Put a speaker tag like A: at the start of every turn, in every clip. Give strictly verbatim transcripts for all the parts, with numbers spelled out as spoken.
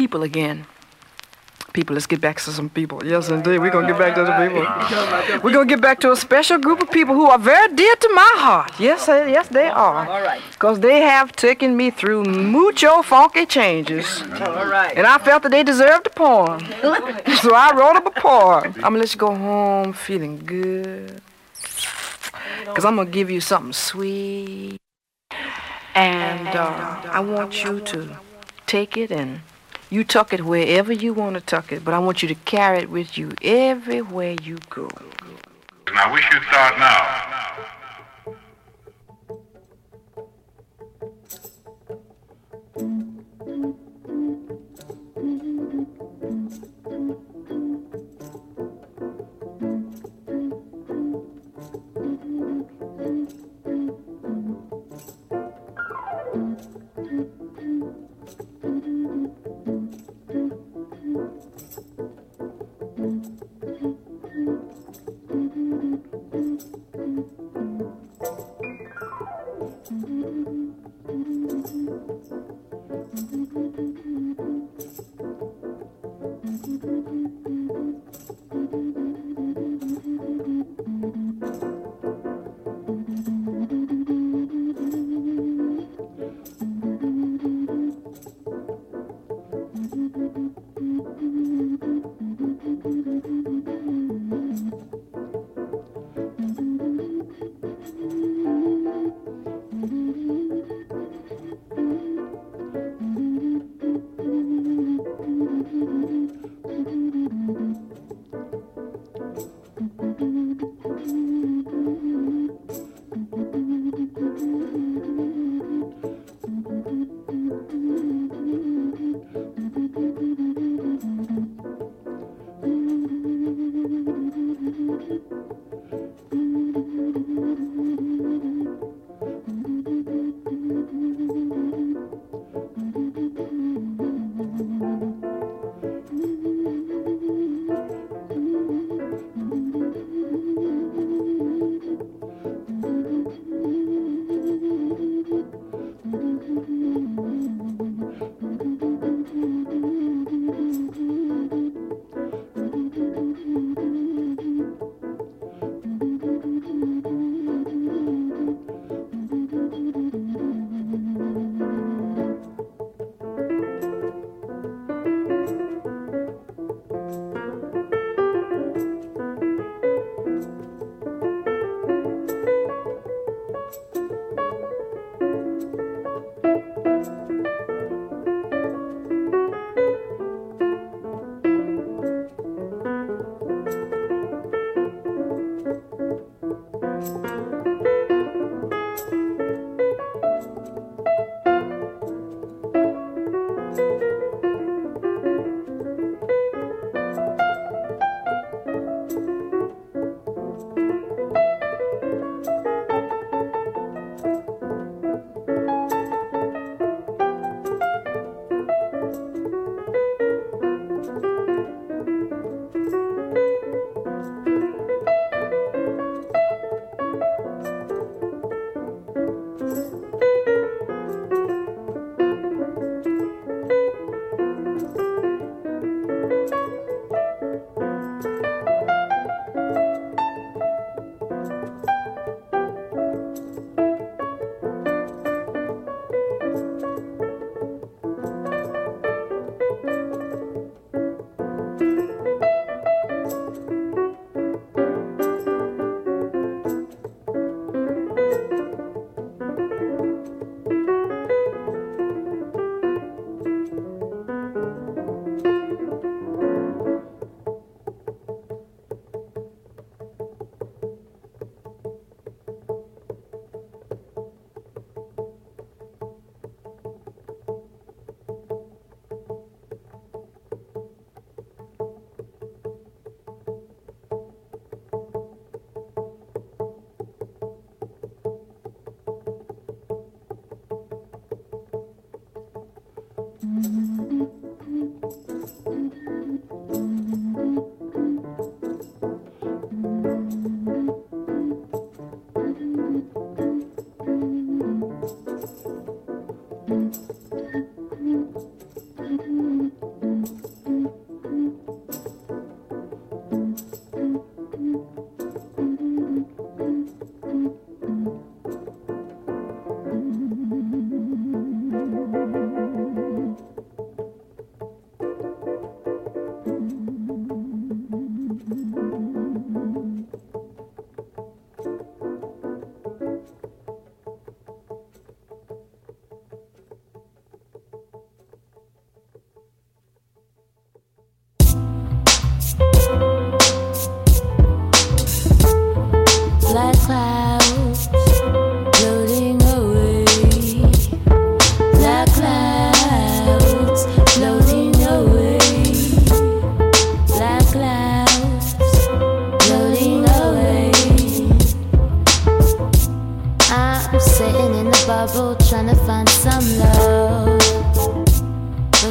A: people again. People, let's get back to some people. Yes, indeed, we're going to get back to the people. We're going to get back to a special group of people who are very dear to my heart. Yes, uh, yes, they are.
B: All right.
A: Because they have taken me through mucho funky changes.
B: All right.
A: And I felt that they deserved a poem. So I wrote up a poem. I'm going to let you go home feeling good. Because I'm going to give you something sweet. And uh, I want you to take it and you tuck it wherever you want to tuck it, but I want you to carry it with you everywhere you go.
C: And I wish you'd start now.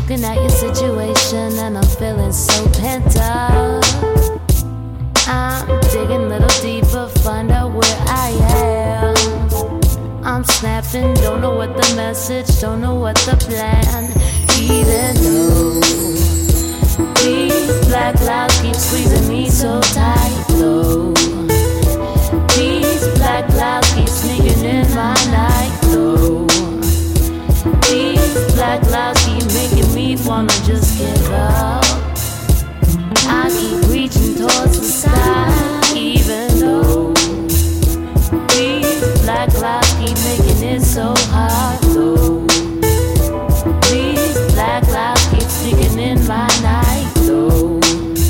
B: Looking at your situation and I'm feeling so pent up. I'm digging a little deeper, find out where I am. I'm snapping, don't know what the message, don't know what the plan. Even though these black clouds keep squeezing me so tight, though. These black clouds keep sneaking in my night, though. These black clouds keep making me wanna just give up. I keep reaching towards the sky, even though these black clouds keep making it so hard, though. These black clouds keep sneaking in my night, though.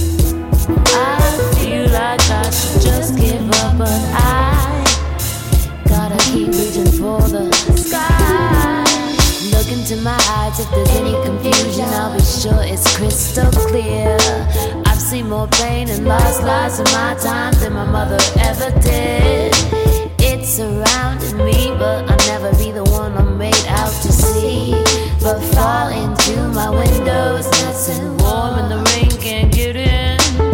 B: I feel like I should just give up, but I gotta keep reaching for the sky. Look into my eyes, if there's any confusion, I'll be sure it's crystal clear. I've seen more pain and lost lives in my time than my mother ever did. It's surrounding me, but I'll never be the one I'm made out to see. But fall into my windows, nice and warm, and the rain can't get in.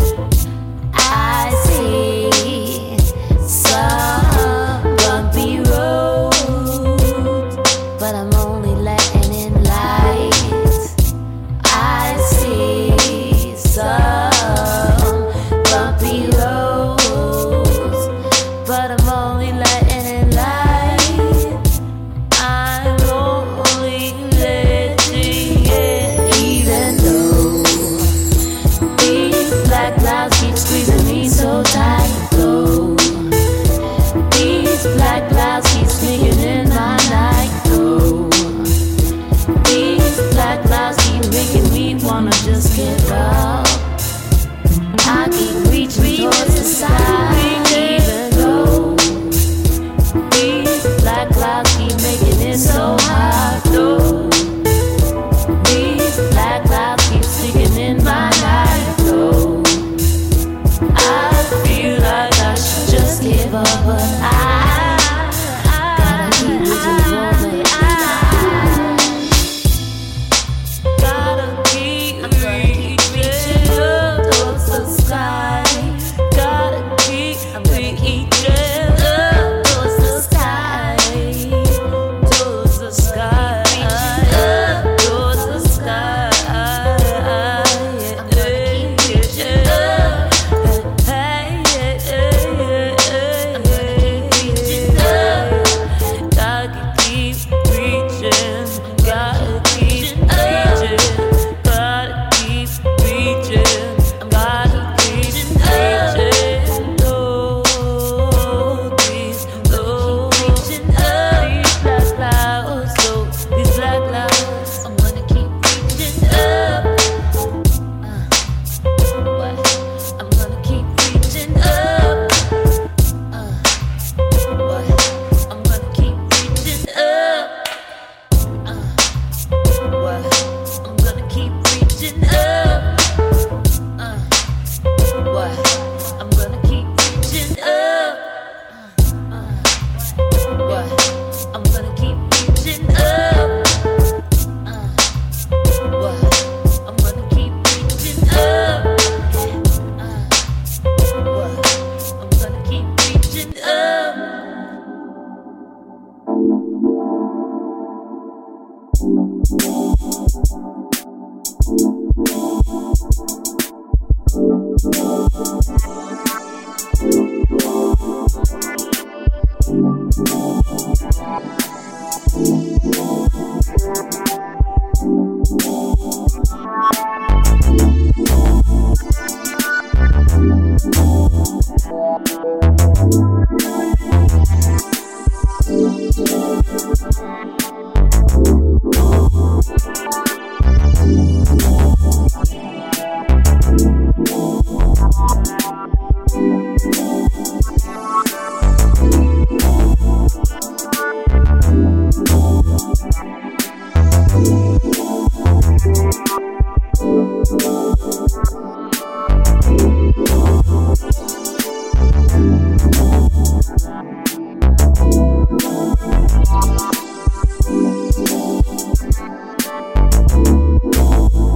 B: I see some bumpy roads, but I'm only letting in light. I see some bumpy roads, but I'm only letting in light. I'm only letting it. Even though these black clouds keep squeezing me so tight, though. These black clouds keep sneaking in my night, though. These black clouds keep making me wanna just give up. I keep reaching towards the sky, even though these black clouds keep making it so hard, though. These black clouds keep sneaking in my night, though. I feel like I should just give up, but I gotta keep reaching for the sky. Gotta keep reaching up towards the sky. Gotta keep reaching up towards the sky. Towards the sky. Up towards the sky. I'm gonna keep reaching up. Hey, hey, hey, hey, I'm gonna keep reaching up. Gotta keep reaching. Gotta keep reaching. Gotta keep reaching. Gotta keep reaching. Oh, these, oh, these black clouds, oh, these black clouds. I'm gonna keep reaching up. Uh, what? I'm gonna keep reaching up. Uh, what? I'm gonna keep reaching up. Uh, what? I'm gonna keep reaching up. Uh, what? I'm gonna keep reaching up. Uh, what? I'm gonna keep reaching up. Uh, what? I'm gonna keep reaching up. Uh, what? I'm gonna keep reaching up.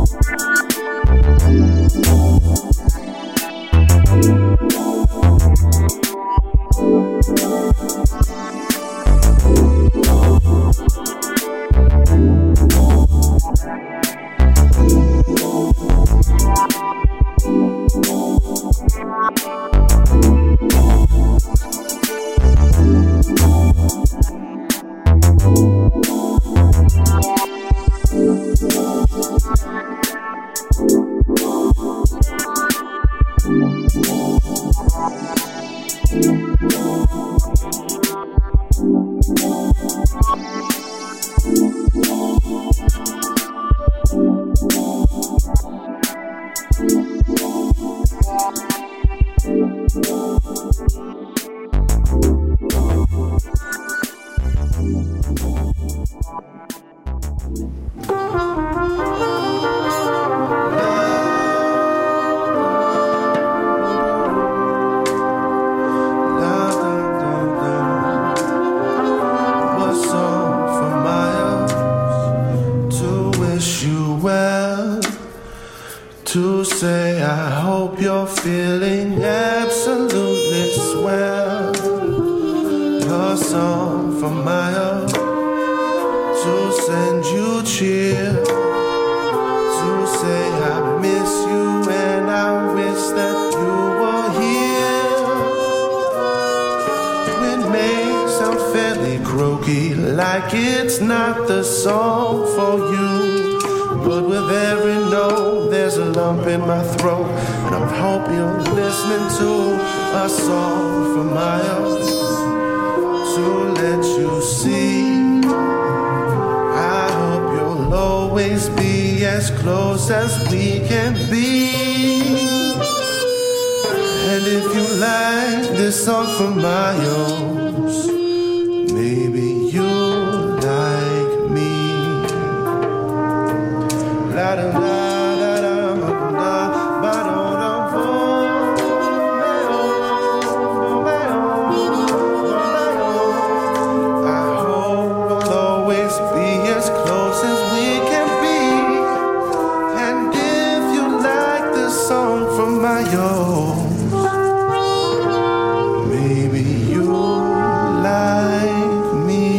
D: Maybe you like me.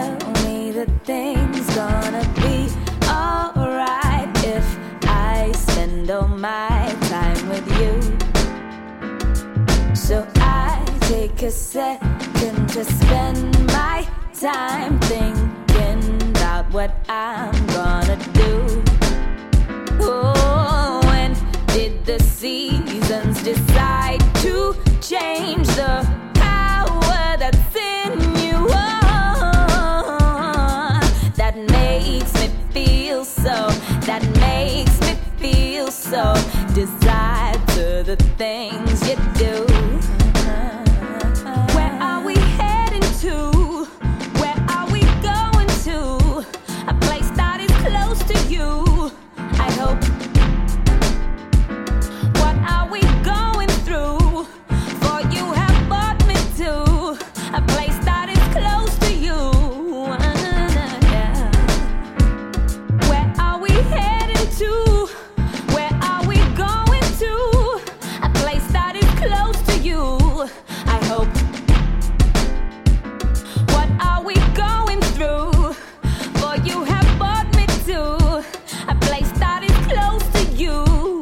B: tell me that things gonna be alright if I spend all my time with you. So I take a second to spend my time thinking about what I'm gonna do. Oh, when did the seasons decide to change the power that's in you? Oh, that makes me feel so, that makes me feel so desired to the things you do. Where are we heading to? Where are we going to? A place that is close to you, I hope. What are we going through? For you have brought me to a place that is close to you. Where are we heading to? Where are we going to? A place that is close to you, I hope. What are we going through? For you have brought me to a place that is close to you.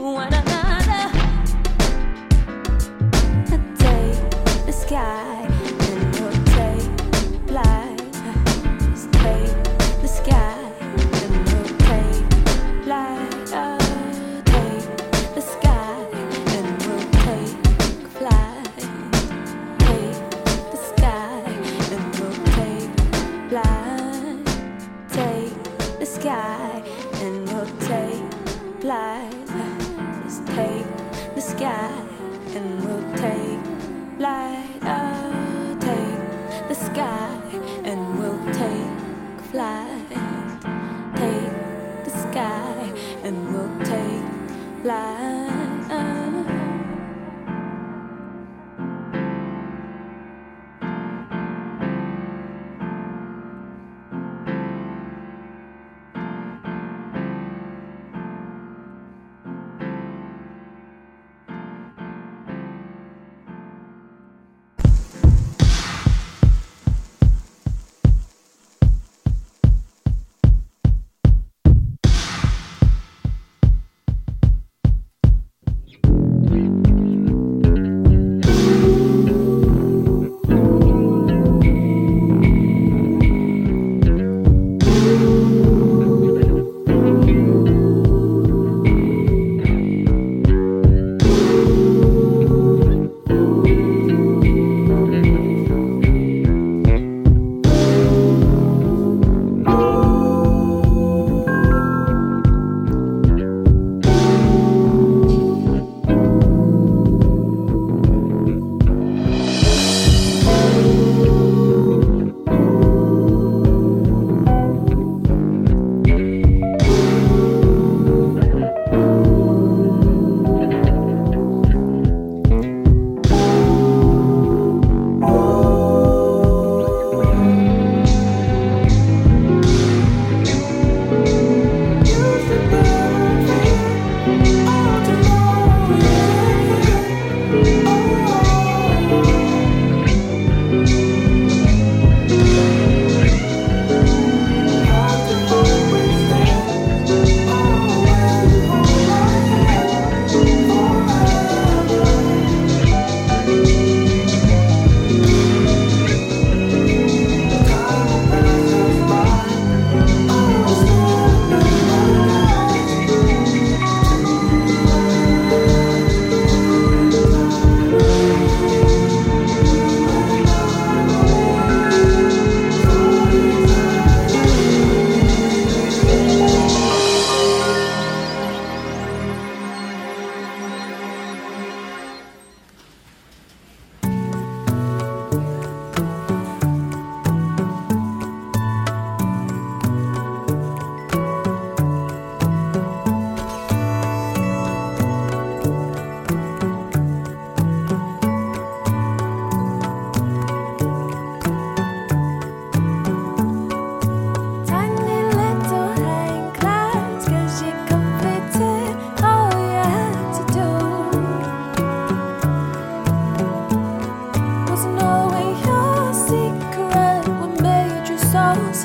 B: Take the sky and we'll take flight. Just take the sky and we'll take flight. Oh, take the sky and we'll take flight. Take the sky and we'll take flight. Take the sky and we'll take flight. Just take the sky and we'll take flight. Oh, take the sky and we'll take flight. Take the sky and we'll take flight. Oh.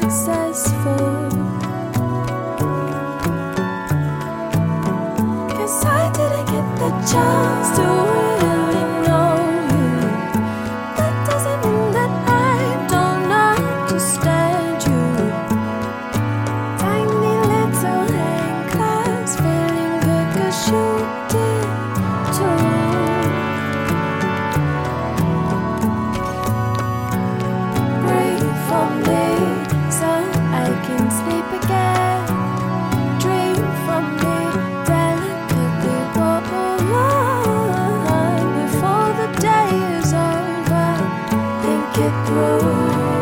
B: successful. 'Cause I didn't get the chance to really know you. That doesn't mean that I don't understand you. Tiny little hand clasp, feeling good 'cause you did too. Breathe for me so I can sleep again. Dream from me delicately, warm before the day is over. Think it through.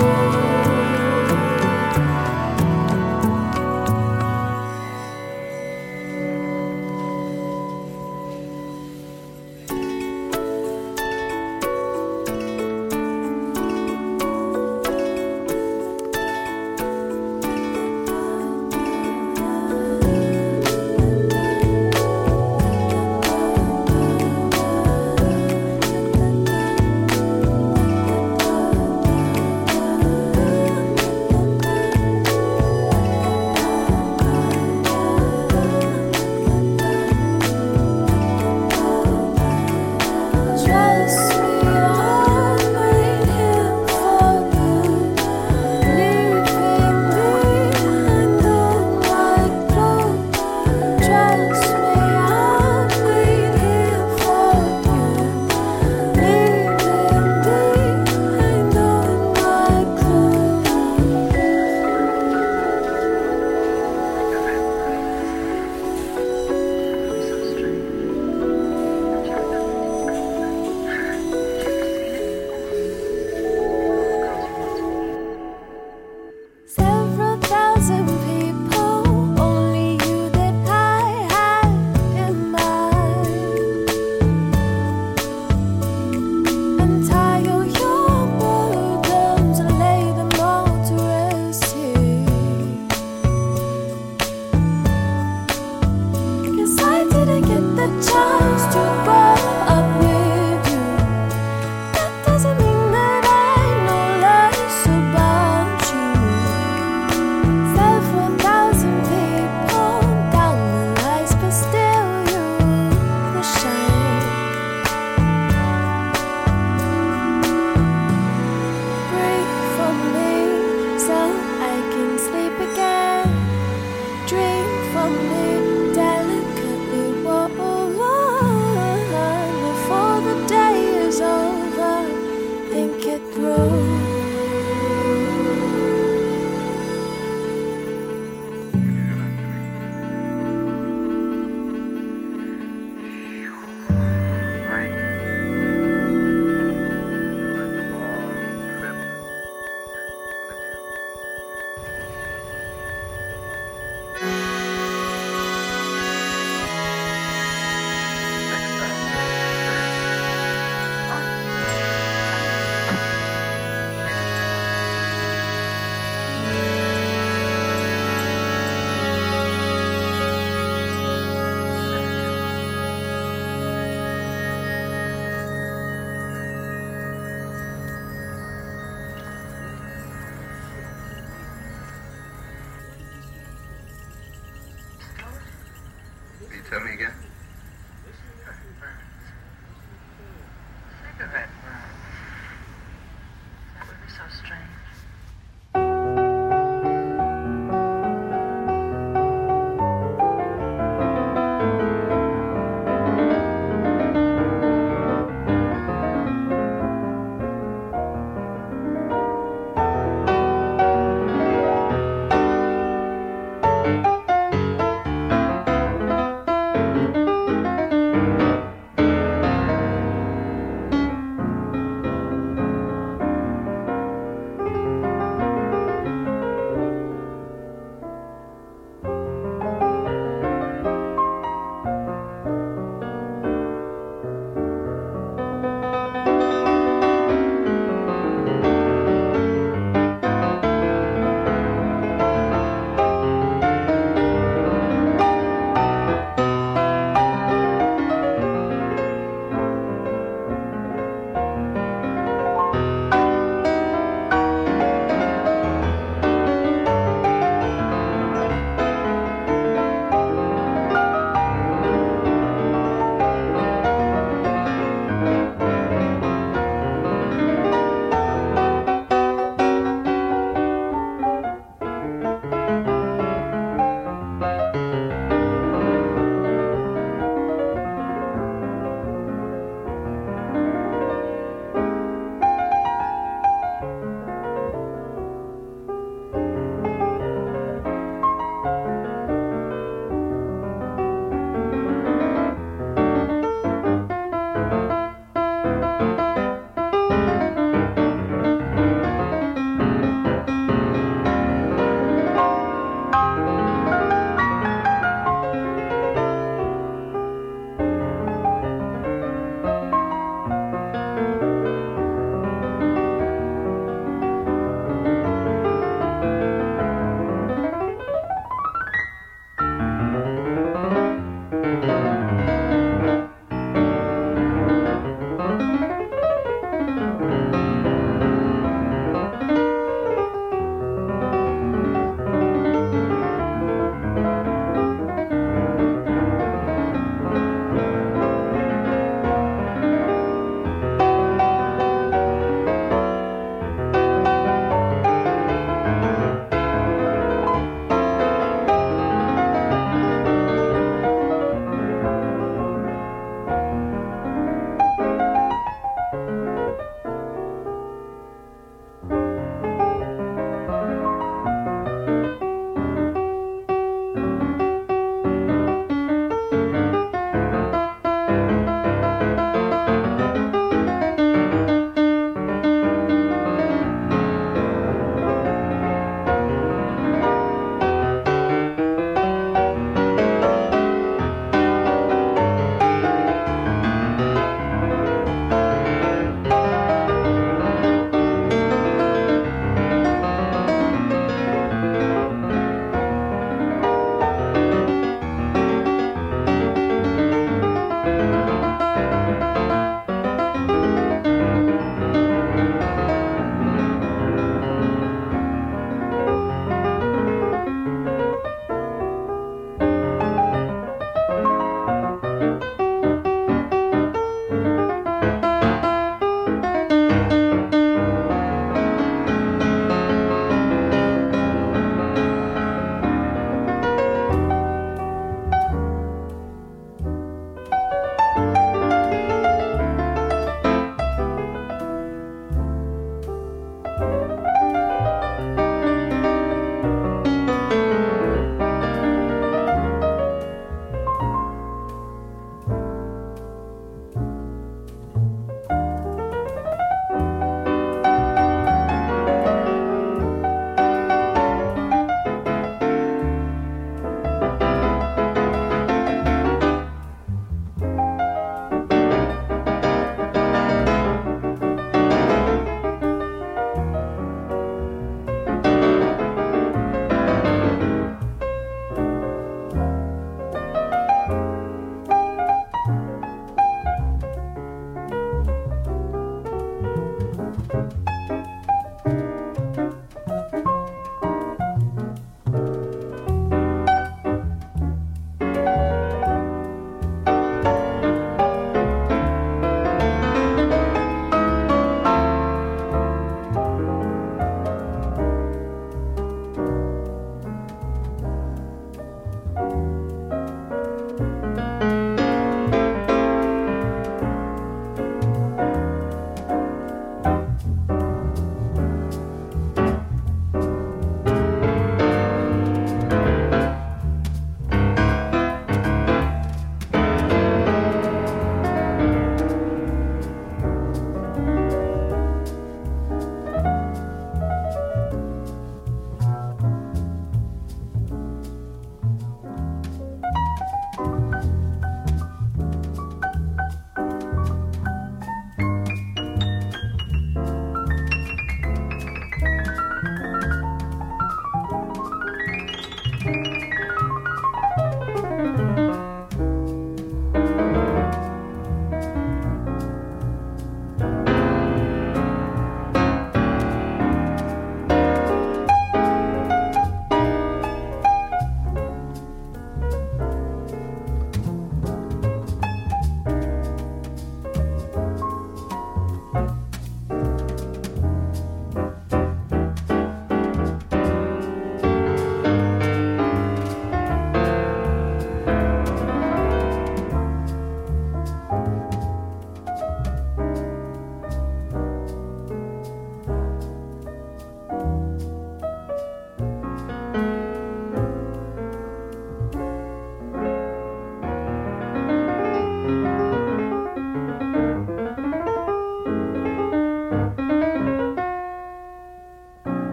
B: Trust me, I'll wait here for you. Leaving behind all my clothes. Trust me, I'll wait here for you. Leaving behind all my clothes. Several thousand people, only you that I had in mind. Untie all your burdens and lay them all to rest here. 'Cause I didn't get the chance to grow up with you. That doesn't mean that I know less about you. Several thousand people down the lights, but still you the shine. Breathe for me so I can sleep again. Dream for me delicately, warm before the day is over. Think it through.
C: Can you tell me again?
D: Cigarette burn. That would be so strange.
B: Thank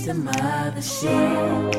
B: to mothership.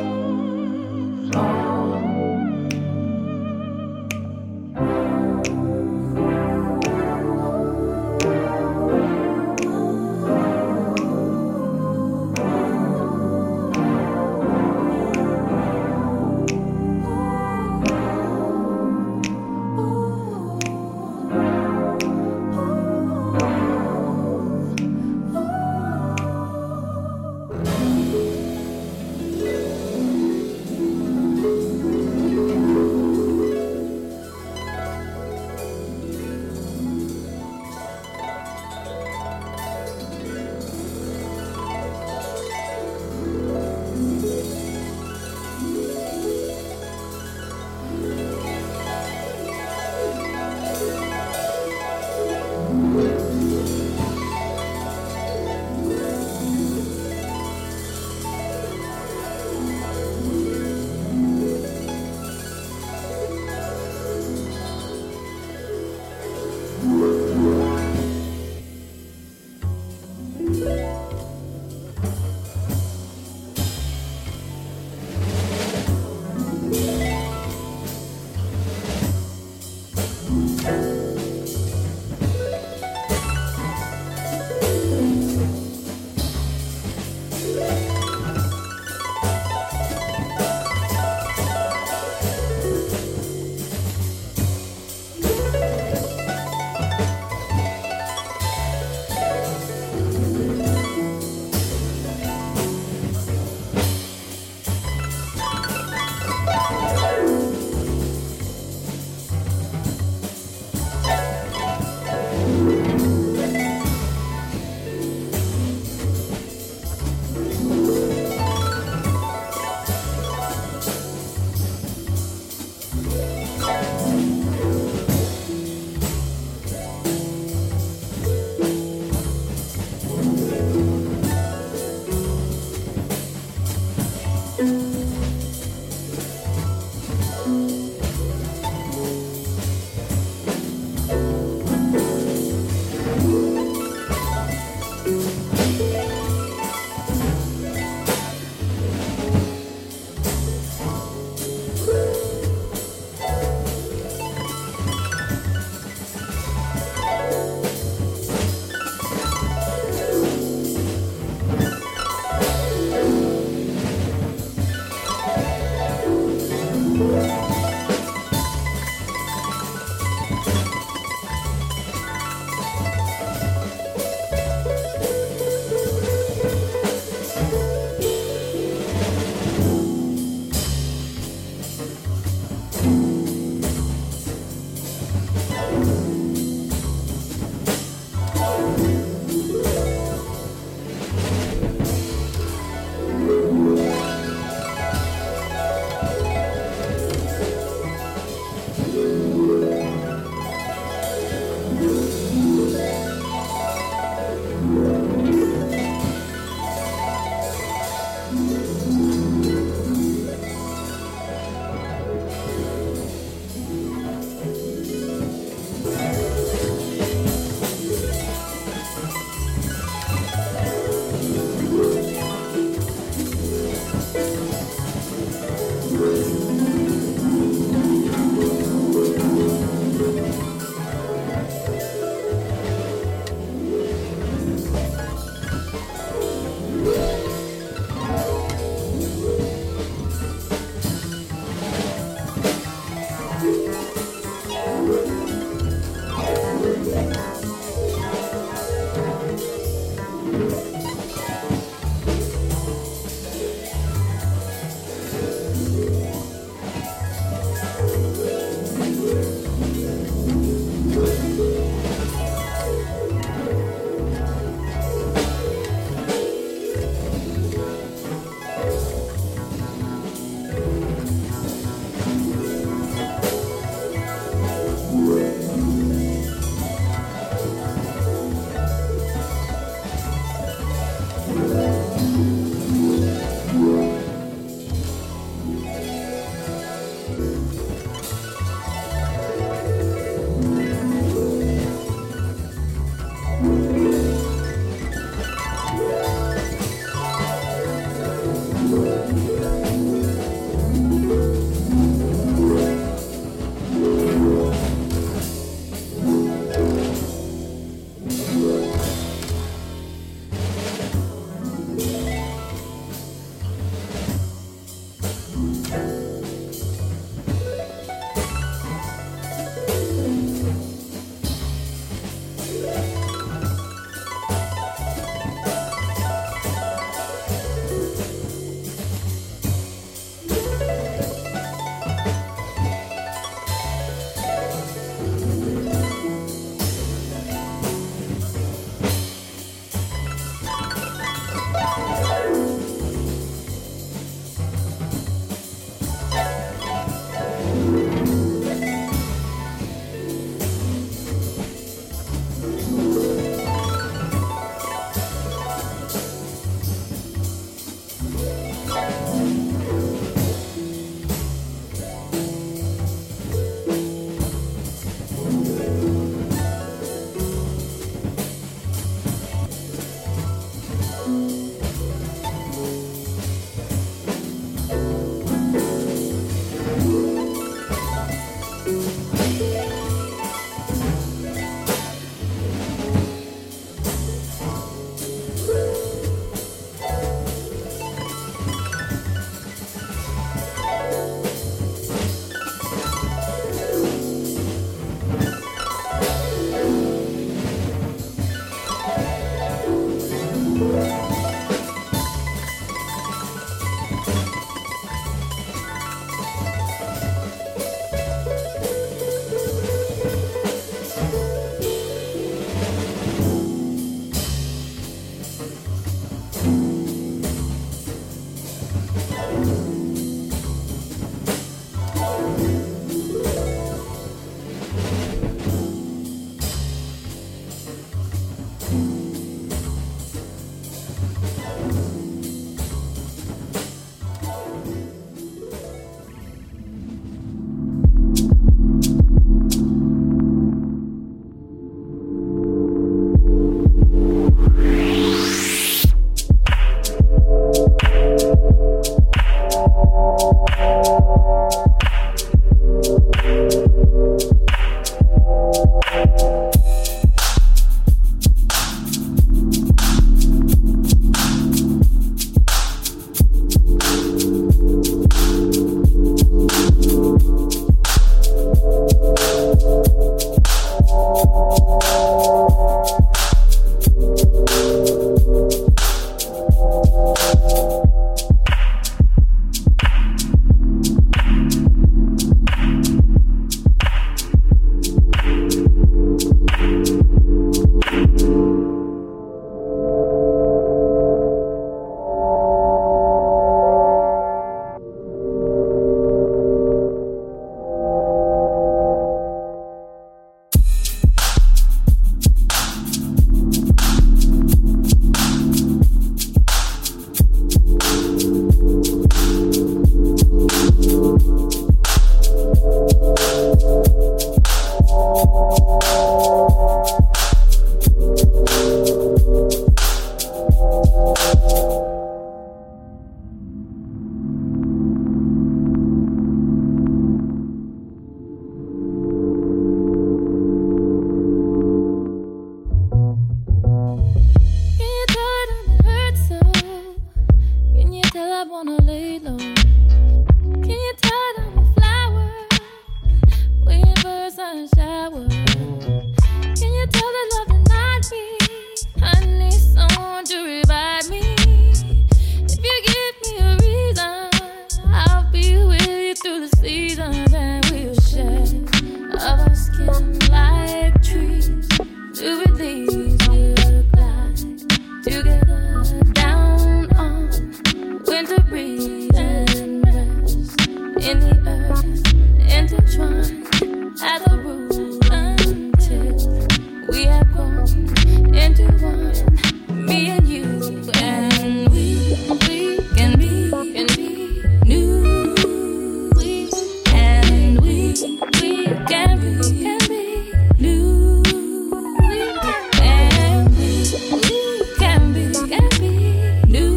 B: Can you tell that love is not me? I need someone to revive me. If you give me a reason, I'll be with you through the seasons, and we'll share of our skin like trees. Do it these we'll glide together down on winter breeze and rest in the earth, intertwined at the root until we have grown into one, me and you, and we, we can be, can be new, we, and we, we can be, can be new, we, and we, we can be, can be new,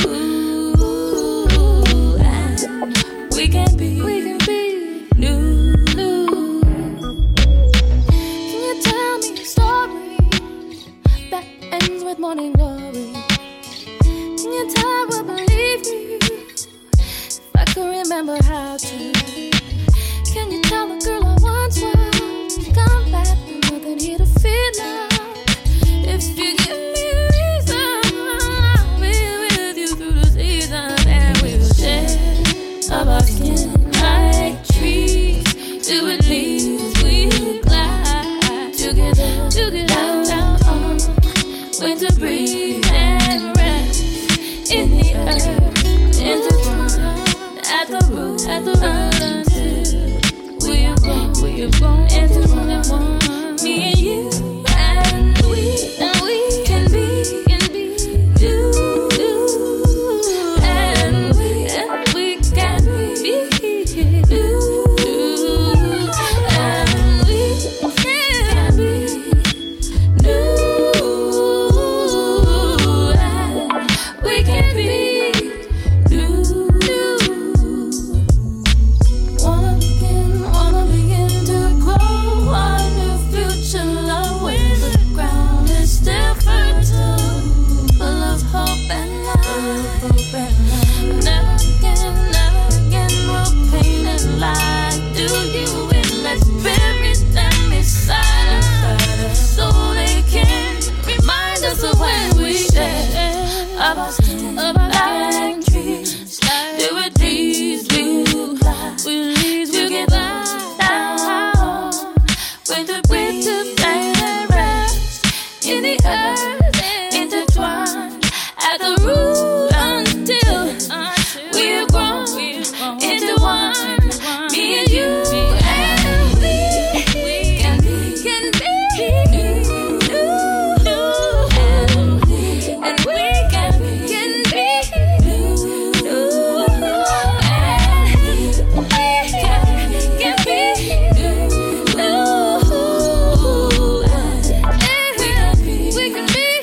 B: and we can be, we can be new, new. Can you tell me a story that ends with morning glory? Can you tell I will believe you if I could remember how to? Can you tell the girl I once was to come back with nothing here to feel love? If you give me a reason, I'll be with you through the seasons, and we'll share of our skin like trees. Do it leaves, we'll glide together, together down on winter breeze and rest in the earth, intertwined at the root, at the root until we are grown, we are grown into one and one, me and you, and we, and we can be, can be new, and we, and we can be new, and we can be new, and we can be new. Wanna begin, wanna begin to grow a new future. Love where the ground is still fertile, full of hope and life. Never again, never again will pain and lie. Do you endless spirit and beside us, so they can remind us of when we share of our skin, of our like trees. Do it these we'll glide, we'll leave together down with the breeze to flame and rest in the earth, intertwined at the root until we are grown into one, me and you, and we can be, can be new, and we, and we can be, can be new, and we can, can be new, and we can be, we can be.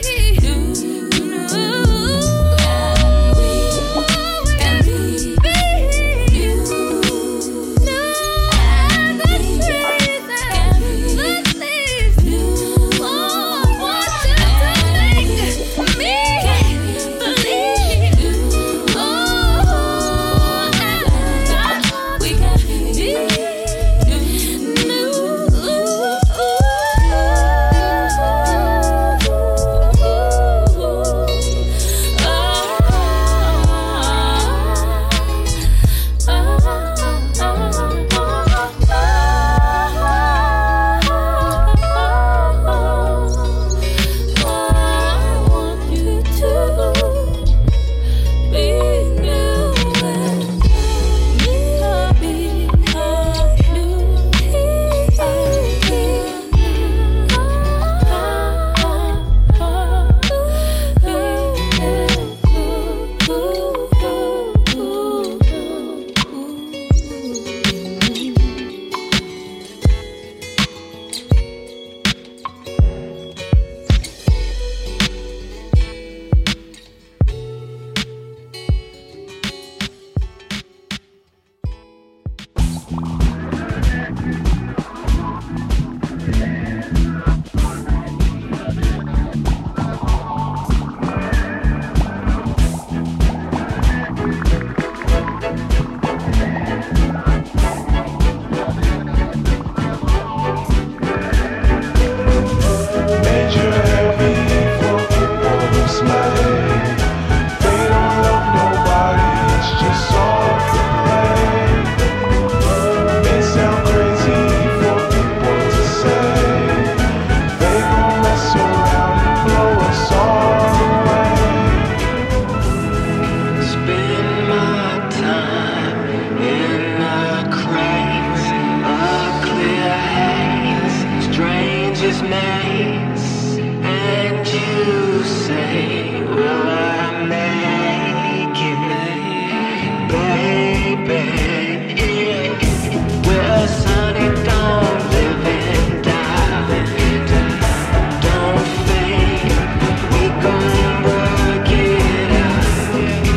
E: nights, and you say, will I make it, baby? Yeah. Well, sunny, don't live and die. Don't think we gon' work it out.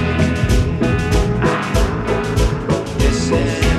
E: Listen.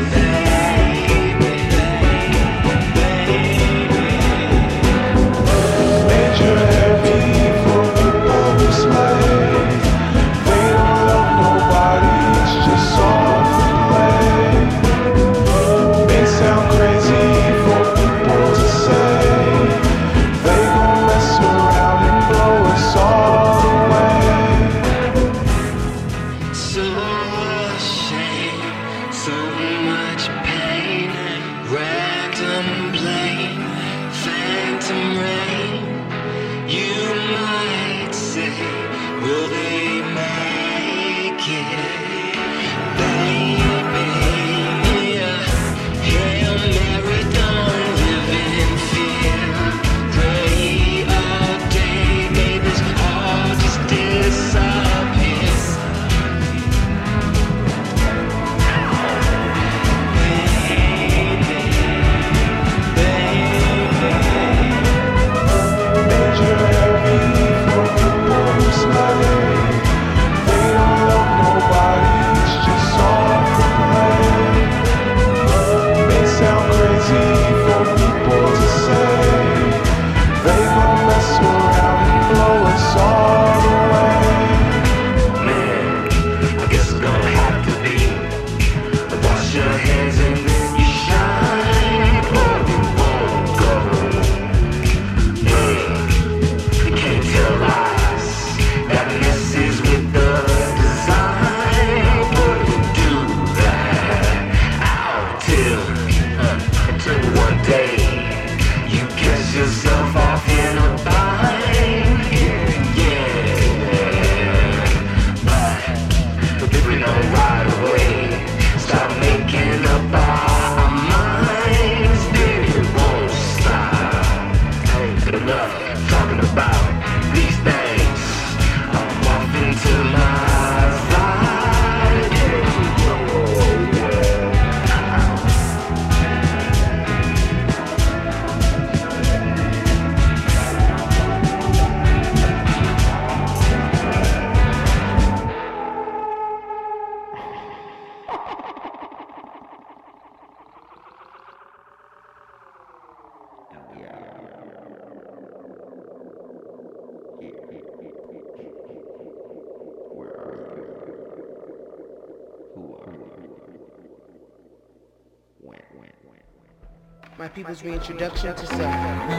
F: My people's reintroduction to self.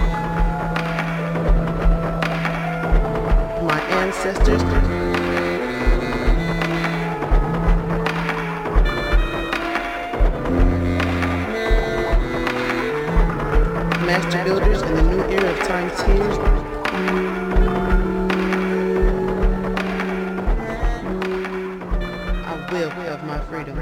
F: My ancestors. Master builders in the new era of time's tears. I will have my freedom.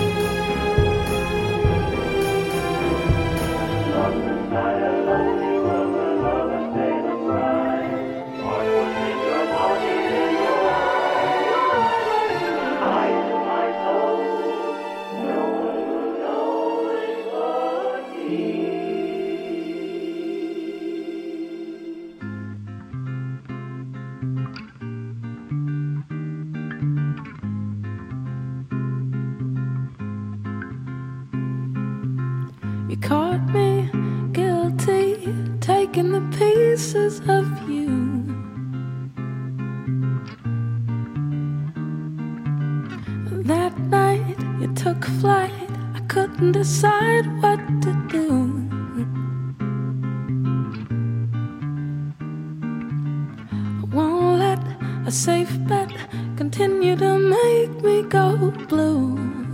B: Lonely taking the pieces of you. That night you took flight, I couldn't decide what to do. I won't let a safe bet continue to make me go blue.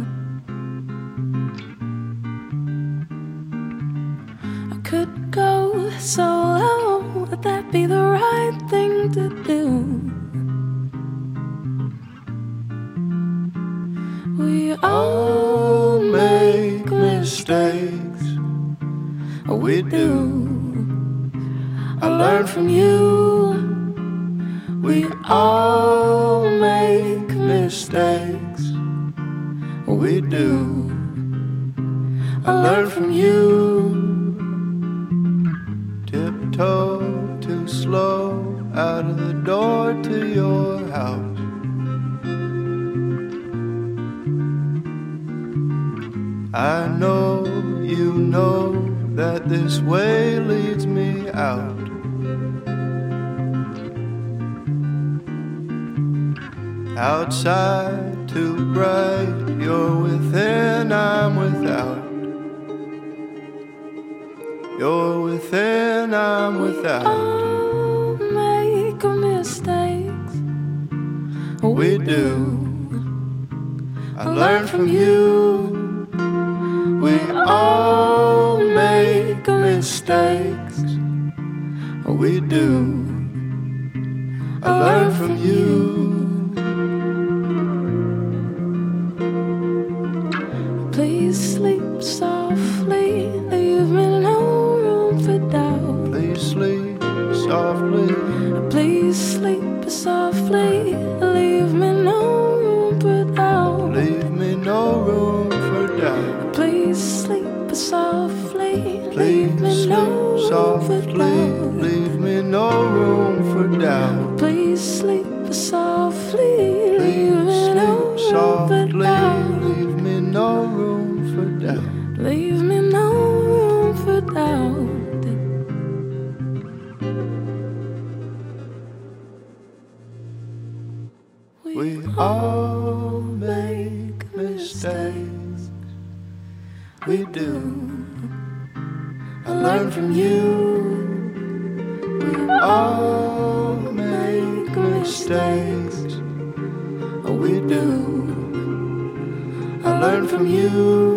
B: I could go solo, would that be the right thing to do? We all make mistakes, we do. I learn from you. We all make mistakes, we do. I learn from you. Tiptoe too slow out of the door to your house. I know you know that this way leads me out. Outside too bright, you're within, I'm without. You're within, I'm without. We all make mistakes, we do. I learn from you. We all make mistakes, we do. I learn from you. Please sleep softly, leave me no room for doubt. Please sleep softly. Please sleep softly, leave me no room for doubt. Leave me no room for doubt. Please sleep softly, leave me no room for doubt. Leave me no room for doubt. Please sleep softly, leave me no room for doubt. Leave me no room for doubt. Leave me no room for doubt. We all make mistakes, we do. I learn from you. We all make mistakes, we do. I learn from you.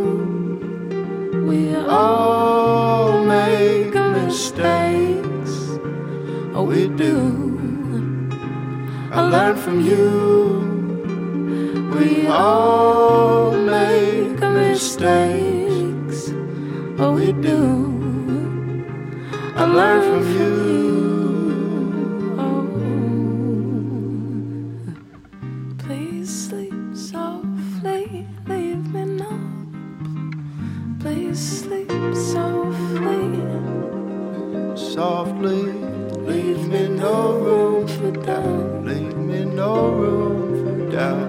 B: We all make mistakes, we do. I learn from you. We all make mistakes, we do. I learn from you. Oh, please sleep softly, leave me no. Please sleep softly, softly, leave me no room for doubt. Leave me no room for doubt.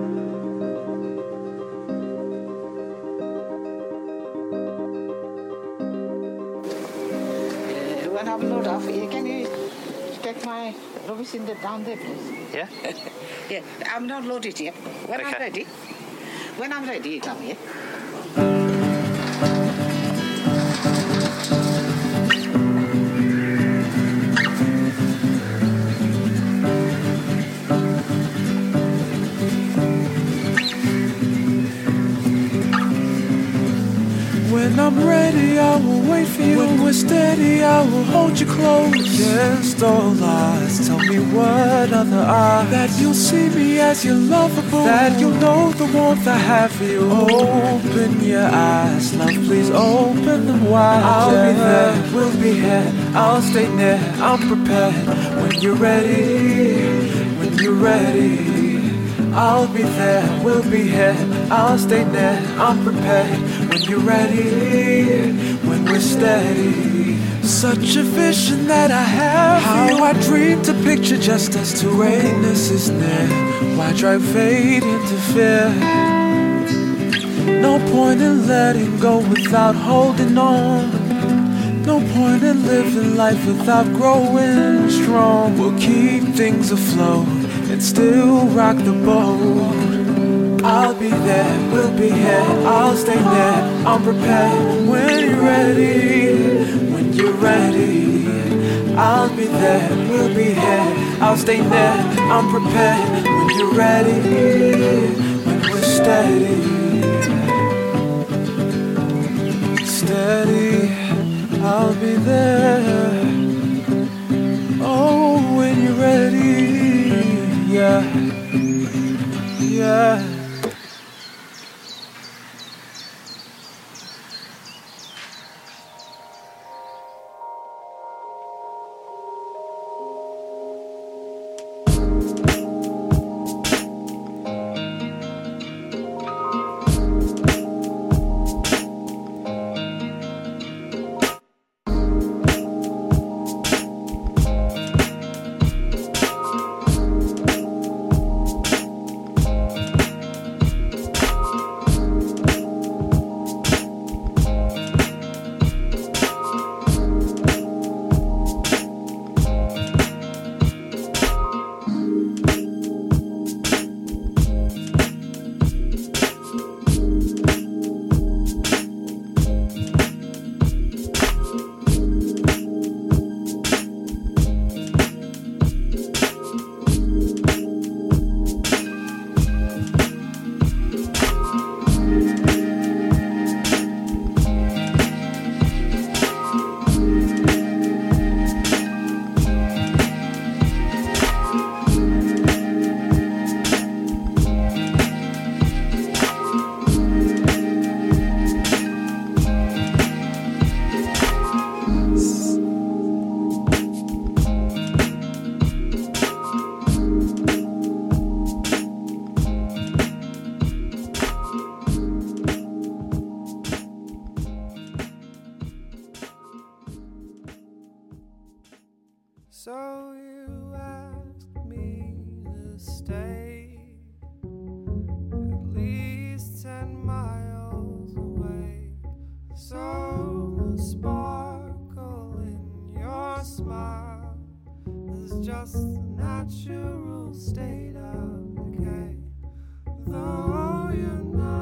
F: When I'm load off, can you take my rubbish in the down there, please?
G: Yeah?
F: Yeah, I'm not loaded yet. When
G: Okay.
F: I'm ready, when I'm ready, you come here.
H: When I'm ready, I will wait for you. When we're steady, I will hold you close. Against all odds, tell me what other odds that you'll see me as your lovable. That you'll know the warmth I have for you. Open your eyes, love, please open them wide. I'll yeah. be there, we'll be here. I'll stay near, I'm prepared. When you're ready, when you're ready, I'll be there, we'll be here. I'll stay there, I'm prepared. When you're ready, when we're steady. Such a vision that I have. How I dream to picture just us two. Greatness is near. Why drive fate into fear? No point in letting go without holding on. No point in living life without growing strong. We'll keep things afloat and still rock the boat. I'll be there, we'll be here, I'll stay there. I'm prepared when you're ready, when you're ready. I'll be there, we'll be here, I'll stay there. I'm prepared when you're ready, when we're steady. Steady, I'll be there. Oh, when you're ready, yeah, yeah.
G: So you asked me to stay at least ten miles away. So the sparkle in your smile is just the natural state of decay. Though you're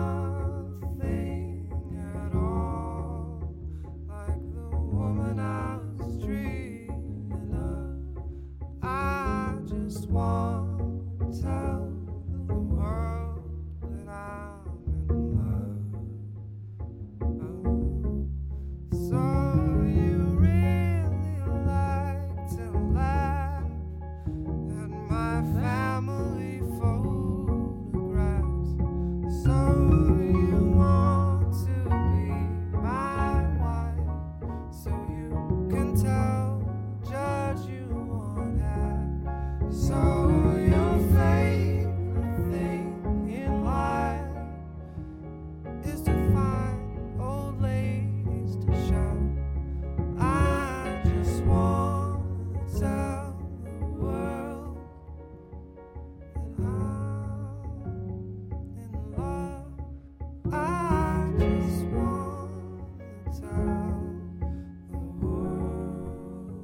G: nothing at all like the woman I was dreaming of. I just want to tell the world that I'm in love. So you really like to laugh at my family photographs. So you want to be my wife, so you can tell the judge you won't have. So your favorite thing in life is to find old ladies to shout. I just want to tell the world that I'm in love. I just want to tell the world.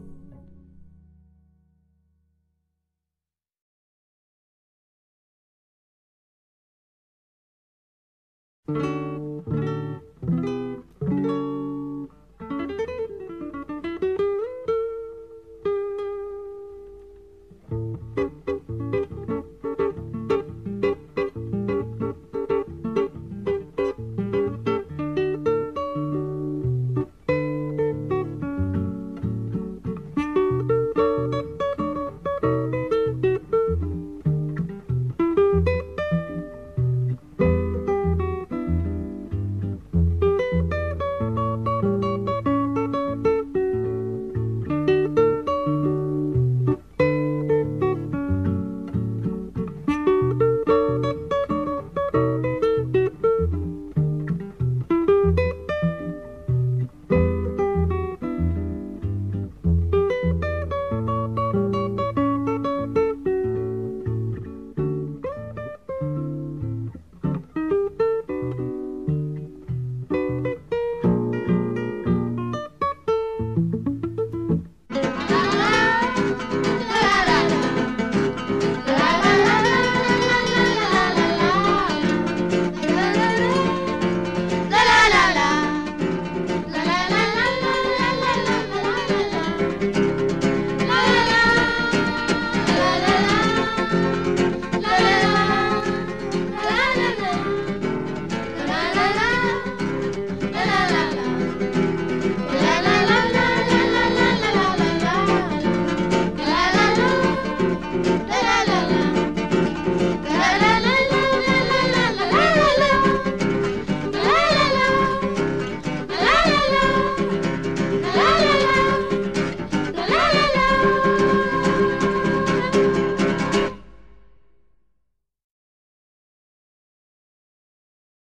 A: Mm-hmm.